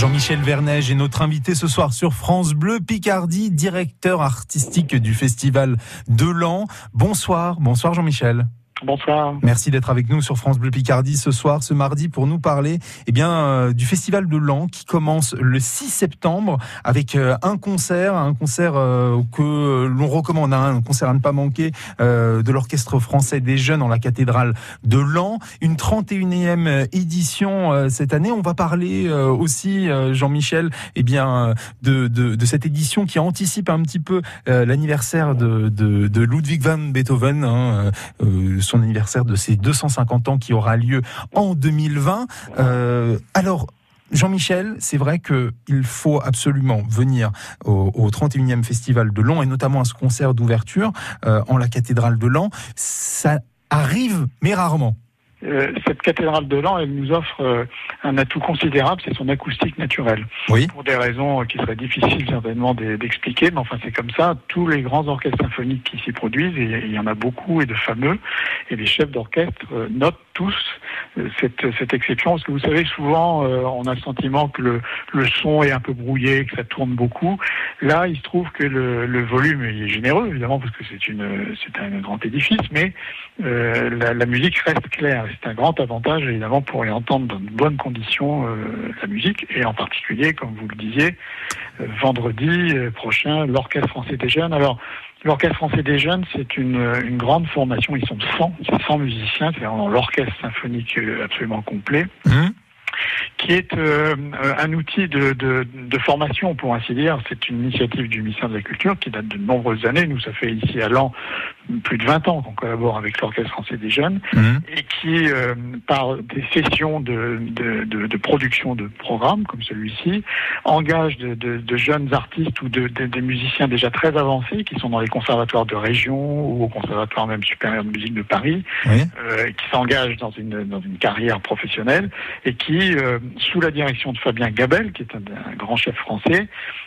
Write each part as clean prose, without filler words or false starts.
Jean-Michel Vernège est notre invité ce soir sur France Bleu Picardie, directeur artistique du Festival de Laon. Bonsoir Jean-Michel. Bonsoir. Merci d'être avec nous sur France Bleu Picardie ce soir, ce mardi, pour nous parler du Festival de Laon qui commence le 6 septembre avec un concert que l'on recommande, un concert à ne pas manquer de l'Orchestre français des jeunes en la cathédrale de Laon. Une 31e édition cette année. On va parler aussi, Jean-Michel, de cette édition qui anticipe un petit peu l'anniversaire de Ludwig van Beethoven, son anniversaire de ses 250 ans qui aura lieu en 2020. Alors, Jean-Michel, c'est vrai qu'il faut absolument venir au 31e Festival de Laon et notamment à ce concert d'ouverture en la cathédrale de Laon. Ça arrive, mais rarement. Cette cathédrale de Laon, elle nous offre un atout considérable, c'est son acoustique naturelle. Oui. Pour des raisons qui seraient difficiles certainement d'expliquer, mais enfin c'est comme ça. Tous les grands orchestres symphoniques qui s'y produisent, et il y en a beaucoup et de fameux, et les chefs d'orchestre notent tous cette exception, parce que vous savez, souvent on a le sentiment que le son est un peu brouillé, que ça tourne beaucoup. Là, il se trouve que le volume est généreux, évidemment, parce que c'est un grand édifice, mais la musique reste claire. C'est un grand avantage, évidemment, pour y entendre dans de bonnes conditions la musique, et en particulier, comme vous le disiez, vendredi prochain, l'Orchestre français des jeunes. Alors, l'Orchestre français des jeunes, c'est une grande formation. Ils sont 100 musiciens, c'est vraiment l'orchestre symphonique absolument complet. Qui est un outil de formation, pour ainsi dire. C'est une initiative du ministère de la Culture qui date de nombreuses années. Nous, ça fait ici à Laon plus de 20 ans qu'on collabore avec l'Orchestre français des jeunes, et qui, par des sessions de production de programmes comme celui-ci, engage de jeunes artistes ou des musiciens déjà très avancés qui sont dans les conservatoires de région ou au conservatoire même supérieur de musique de Paris, qui s'engagent dans une carrière professionnelle et qui, sous la direction de Fabien Gabel, qui est un grand chef français,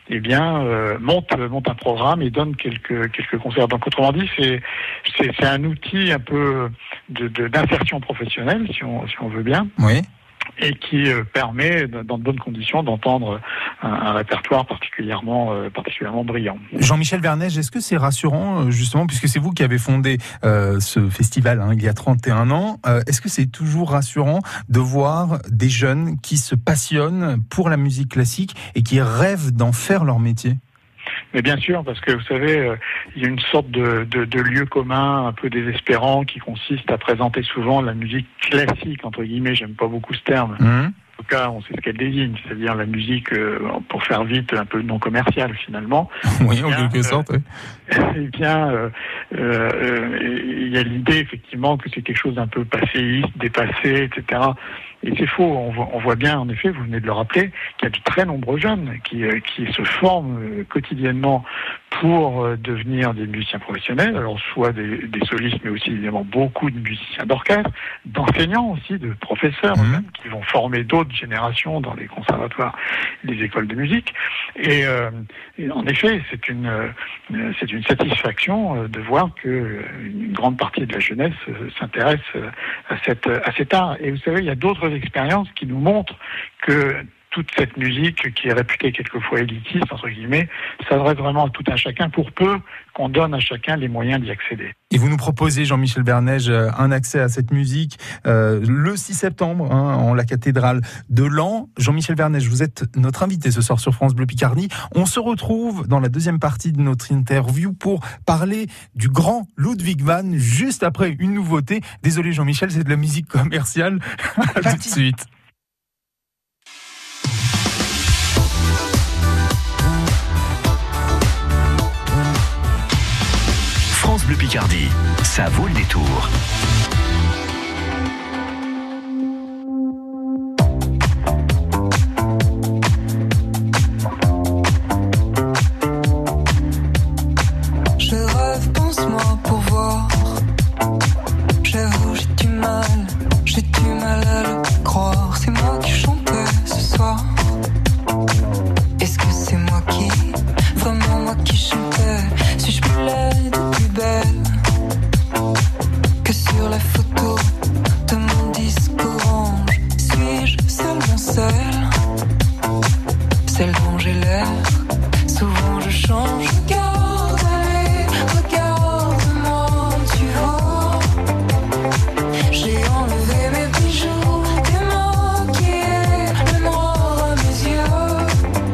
monte un programme et donne quelques concerts. Donc, autrement dit, c'est un outil un peu d'insertion professionnelle, si on veut bien. Oui. Et qui permet, dans de bonnes conditions, d'entendre un répertoire particulièrement brillant. Jean-Michel Vernège, est-ce que c'est rassurant, justement, puisque c'est vous qui avez fondé ce festival il y a 31 ans, est-ce que c'est toujours rassurant de voir des jeunes qui se passionnent pour la musique classique et qui rêvent d'en faire leur métier ? Mais bien sûr, parce que vous savez, il y a une sorte de lieu commun un peu désespérant qui consiste à présenter souvent la musique classique, entre guillemets, j'aime pas beaucoup ce terme. En tout cas, on sait ce qu'elle désigne, c'est-à-dire la musique, pour faire vite, un peu non commerciale finalement. Oui, en quelque sorte. Oui. Il y a l'idée effectivement que c'est quelque chose d'un peu passéiste, dépassé, etc. Et c'est faux. On voit bien, en effet, vous venez de le rappeler, qu'il y a de très nombreux jeunes qui se forment quotidiennement pour devenir des musiciens professionnels. Alors, soit des solistes, mais aussi évidemment beaucoup de musiciens d'orchestre, d'enseignants aussi, de professeurs même, qui vont former d'autres générations dans les conservatoires, les écoles de musique. Et en effet, c'est une satisfaction de voir que une grande partie de la jeunesse s'intéresse à cet art. Et vous savez, il y a d'autres expériences qui nous montrent que toute cette musique qui est réputée quelquefois élitiste, entre guillemets, s'adresse vraiment à tout un chacun, pour peu qu'on donne à chacun les moyens d'y accéder. Et vous nous proposez, Jean-Michel Vernège, un accès à cette musique le 6 septembre en la cathédrale de Laon. Jean-Michel Vernège, vous êtes notre invité ce soir sur France Bleu Picardie. On se retrouve dans la deuxième partie de notre interview pour parler du grand Ludwig van, juste après une nouveauté. Désolé Jean-Michel, c'est de la musique commerciale. À tout de suite. France Bleu Picardie, ça vaut le détour. Je rêve, pense-moi pour voir. J'avoue, j'ai du mal à le croire. C'est moi qui chantais ce soir. Est-ce que c'est moi qui, vraiment moi qui chantais? Suis-je plus laide ou plus belle que sur la photo de mon disque orange? Suis-je seulement seule celle dont j'ai l'air. Souvent je change, regarde, allez, regarde-moi, tu vois. J'ai enlevé mes bijoux, démaquillé le noir à mes yeux,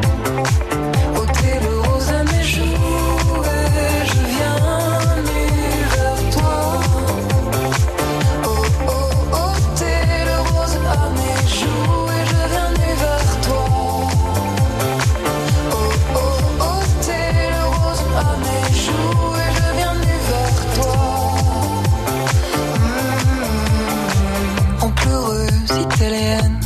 ôté le rose à mes joues, et je viens nu vers toi. Oh oh, ôté le rose à mes joues, et je viens nu vers toi. Oh oh, ôté le rose à mes joues, et je viens nu vers toi. En pleureuse italienne,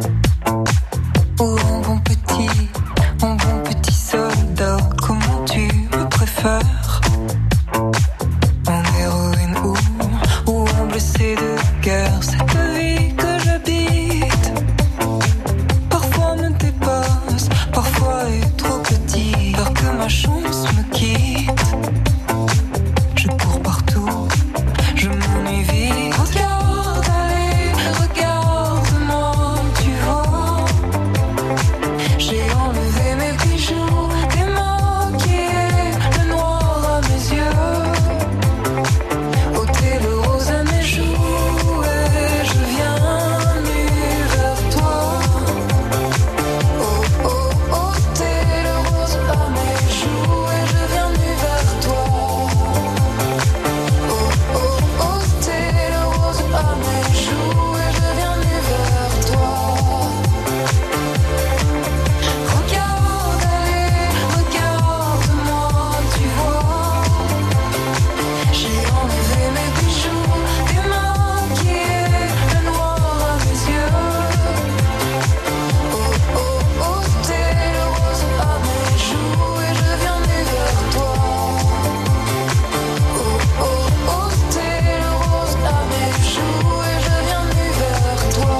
ou en bon petit soldat, comment tu me préfères? En héroïne ou en blessé de guerre, cette vie que j'habite parfois me dépasse, parfois est trop petite, alors que ma chance me quitte. Je cours partout, je m'ennuie vite. Regarde, allez, regarde-moi, tu vois. J'ai enlevé mes bijoux, démaquillé le noir à mes yeux, ôté le rose à mes joues, et je viens nu vers toi. Oh oh, ôté le rose à mes joues, et je viens nu vers toi. Oh oh, ôté le rose à mes joues, et je viens nu vers toi. Regarde, allez, regarde-moi, tu vois. J'ai enlevé mes bijoux, démaquillé le noir à mes yeux. Oh oh, ôté le rose à mes joues, et je viens nu vers toi. Oh oh, ôté le rose à mes joues, et je viens nu vers toi.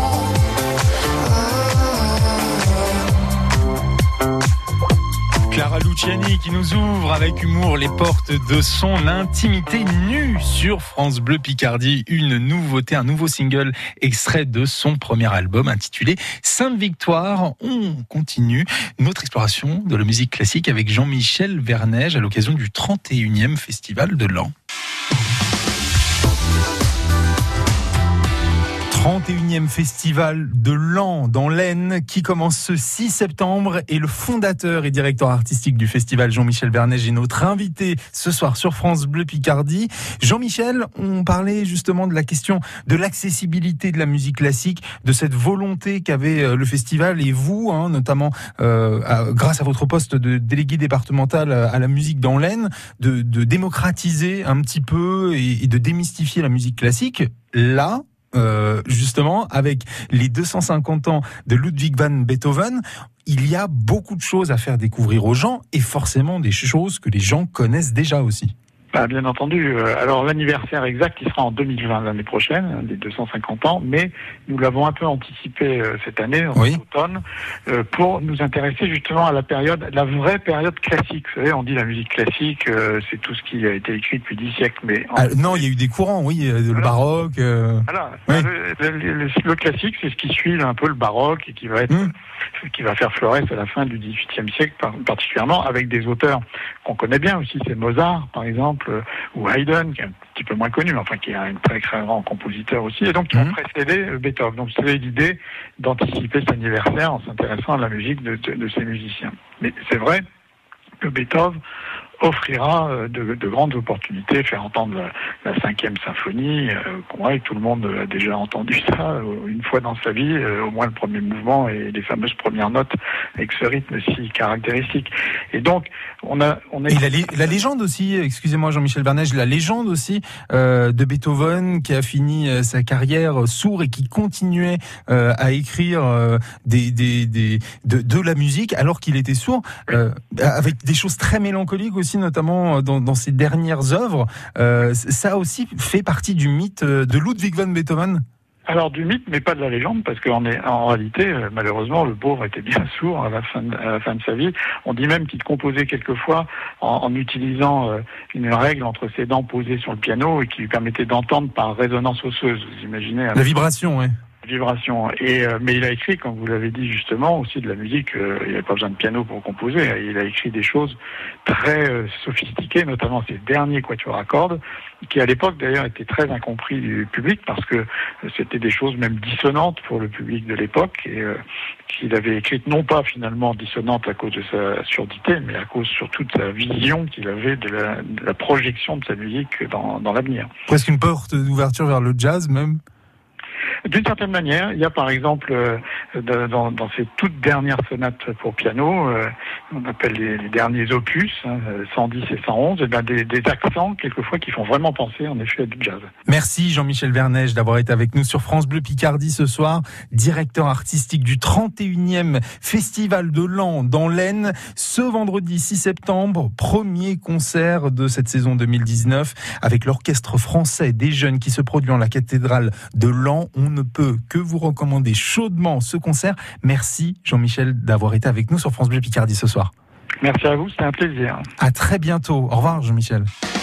Clara Luciani qui nous ouvre avec humour les portes de son intimité nue sur France Bleu Picardie. Une nouveauté, un nouveau single extrait de son premier album intitulé Sainte-Victoire. On continue notre exploration de la musique classique avec Jean-Michel Vernège à l'occasion du 31e Festival de Laon. 31e Festival de Laon dans l'Aisne qui commence ce 6 septembre et le fondateur et directeur artistique du festival Jean-Michel Vernège est notre invité ce soir sur France Bleu Picardie. Jean-Michel, on parlait justement de la question de l'accessibilité de la musique classique, de cette volonté qu'avait le festival et vous, notamment grâce à votre poste de délégué départemental à la musique dans l'Aisne, de démocratiser un petit peu et de démystifier la musique classique. Là, justement, avec les 250 ans de Ludwig van Beethoven, il y a beaucoup de choses à faire découvrir aux gens et forcément des choses que les gens connaissent déjà aussi. Bien entendu. Alors l'anniversaire exact, il sera en 2020, l'année prochaine, des 250 ans, mais nous l'avons un peu anticipé cette année, en automne, pour nous intéresser justement à la vraie période classique. Vous savez, on dit la musique classique, c'est tout ce qui a été écrit depuis 10 siècles, mais... Non, il y a eu des courants, le baroque... Voilà, oui. Le classique, c'est ce qui suit un peu le baroque et qui va faire florès à la fin du XVIIIe siècle, particulièrement avec des auteurs qu'on connaît bien aussi, c'est Mozart, par exemple, ou Haydn, qui est un petit peu moins connu, mais enfin qui est un très très grand compositeur aussi, et donc qui ont précédé Beethoven. Donc c'était l'idée d'anticiper cet anniversaire en s'intéressant à la musique de ces musiciens. Mais c'est vrai que Beethoven offrira de grandes opportunités, faire entendre la 5e symphonie, tout le monde a déjà entendu ça une fois dans sa vie, au moins le premier mouvement et les fameuses premières notes avec ce rythme si caractéristique. Et donc, on a... Et la légende aussi, excusez-moi Jean-Michel Vernège, la légende aussi de Beethoven qui a fini sa carrière sourd et qui continuait à écrire de la musique alors qu'il était sourd, avec des choses très mélancoliques aussi, notamment dans ses dernières œuvres. Ça aussi fait partie du mythe de Ludwig van Beethoven. Alors du mythe, mais pas de la légende, parce qu'en réalité, malheureusement, le pauvre était bien sourd à la fin de sa vie. On dit même qu'il composait quelquefois en utilisant une règle entre ses dents posées sur le piano et qui lui permettait d'entendre par résonance osseuse. Vous imaginez? La vibration, oui. Vibration. Mais il a écrit, comme vous l'avez dit justement, aussi de la musique. Il n'y avait pas besoin de piano pour composer. Il a écrit des choses très sophistiquées, notamment ses derniers quatuors à cordes, qui à l'époque d'ailleurs étaient très incompris du public parce que c'était des choses même dissonantes pour le public de l'époque et qu'il avait écrites non pas finalement dissonantes à cause de sa surdité, mais à cause surtout de sa vision qu'il avait de la projection de sa musique dans l'avenir. Presque une porte d'ouverture vers le jazz même. D'une certaine manière, il y a par exemple dans ces toutes dernières sonates pour piano, on appelle les derniers opus, 110 et 111, et des accents quelquefois qui font vraiment penser en effet à du jazz. Merci Jean-Michel Vernège d'avoir été avec nous sur France Bleu Picardie ce soir, directeur artistique du 31e Festival de Laon dans l'Aisne. Ce vendredi 6 septembre, premier concert de cette saison 2019 avec l'Orchestre français des jeunes qui se produit en la cathédrale de Laon. On ne peut que vous recommander chaudement ce concert. Merci Jean-Michel d'avoir été avec nous sur France Bleu Picardie ce soir. Merci à vous, c'était un plaisir. À très bientôt. Au revoir Jean-Michel.